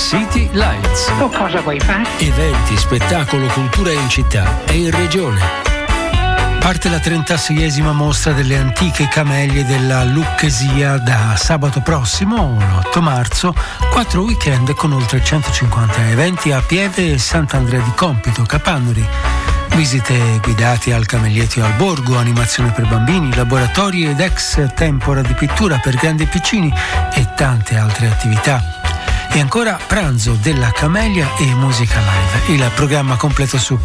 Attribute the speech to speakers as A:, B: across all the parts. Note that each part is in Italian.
A: City Lights.
B: Tu cosa vuoi fare?
A: Eventi, spettacolo, cultura in città e in regione. Parte la 36esima mostra delle antiche camelie della Lucchesia da sabato prossimo, l'8 marzo, 4 weekend con oltre 150 eventi a Pieve e Sant'Andrea di Compito, Capannori. Visite guidate al Camelietto e al Borgo, animazione per bambini, laboratori ed ex tempora di pittura per grandi e piccini e tante altre attività. E ancora pranzo della Camelia e musica live. Il programma completo su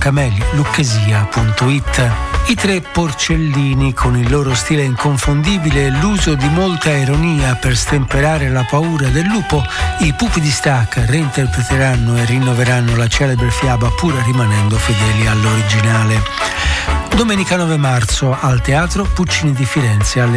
A: camelialucchesia.it. I tre porcellini, con il loro stile inconfondibile e l'uso di molta ironia per stemperare la paura del lupo, i Pupi di Stack reinterpreteranno e rinnoveranno la celebre fiaba pur rimanendo fedeli all'originale. Domenica 9 marzo al Teatro Puccini di Firenze alle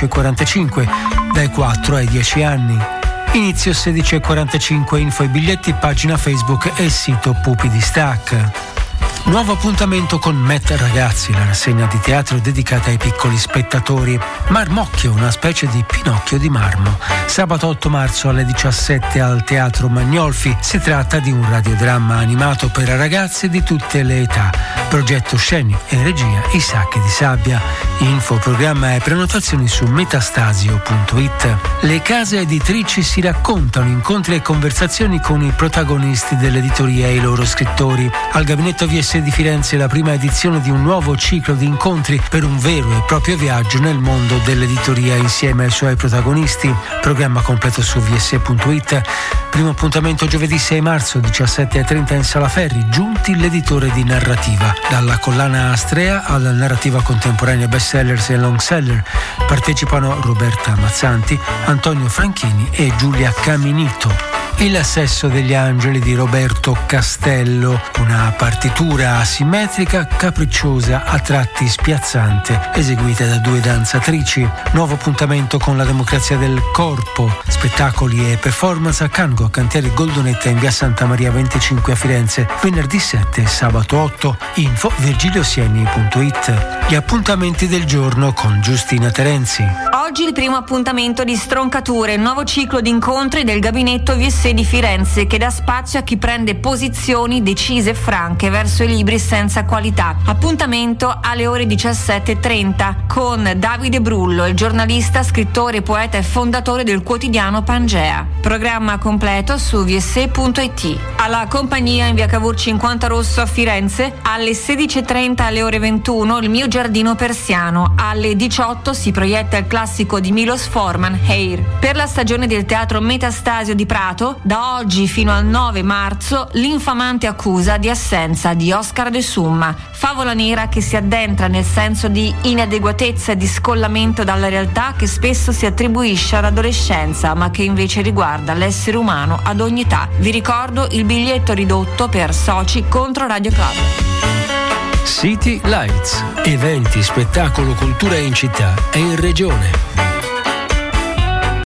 A: 16:45, dai 4 ai 10 anni. Inizio 16:45, info e biglietti, pagina Facebook e sito Pupi di Stack. Nuovo appuntamento con Met Ragazzi, la rassegna di teatro dedicata ai piccoli spettatori. Marmocchio, una specie di Pinocchio di marmo. Sabato 8 marzo alle 17 al Teatro Magnolfi. Si tratta di un radiodramma animato per ragazzi di tutte le età. Progetto scenico e regia I Sacchi di Sabbia. Info, programma e prenotazioni su metastasio.it. Le case editrici si raccontano, incontri e conversazioni con i protagonisti dell'editoria e i loro scrittori. Al Gabinetto VS di Firenze la prima edizione di un nuovo ciclo di incontri per un vero e proprio viaggio nel mondo dell'editoria insieme ai suoi protagonisti. Programma completo su vs.it. Primo appuntamento giovedì 6 marzo 17:30 in Sala Ferri. Giunti l'editore di narrativa. Dalla collana Astrea alla narrativa contemporanea bestsellers e longseller partecipano Roberta Mazzanti, Antonio Franchini e Giulia Caminito. Il Sesso degli Angeli di Roberto Castello, una partitura asimmetrica, capricciosa, a tratti spiazzante, eseguita da 2 danzatrici. Nuovo appuntamento con la democrazia del corpo, spettacoli e performance a Cango, Cantieri Goldonetta in via Santa Maria 25 a Firenze, venerdì 7 e sabato 8. Info virgiliosieni.it. Gli appuntamenti del giorno con Giustina Terenzi.
C: Oggi il primo appuntamento di Stroncature, il nuovo ciclo di incontri del Gabinetto VS di Firenze che dà spazio a chi prende posizioni decise e franche verso i libri senza qualità. Appuntamento alle ore 17:30 con Davide Brullo, il giornalista, scrittore, poeta e fondatore del quotidiano Pangea. Programma completo su vs.it. Alla compagnia in via Cavour 50 Rosso a Firenze alle 16:30 alle ore 21 Il mio giardino persiano. Alle 18 si proietta il classico di Milos Forman, Hair. Per la stagione del teatro Metastasio di Prato, da oggi fino al 9 marzo, L'infamante accusa di assenza di Oscar De Summa. Favola nera che si addentra nel senso di inadeguatezza e di scollamento dalla realtà che spesso si attribuisce all'adolescenza, ma che invece riguarda l'essere umano ad ogni età. Vi ricordo il biglietto ridotto per soci contro Radio Club.
A: City Lights. Eventi, spettacolo, cultura in città e in regione.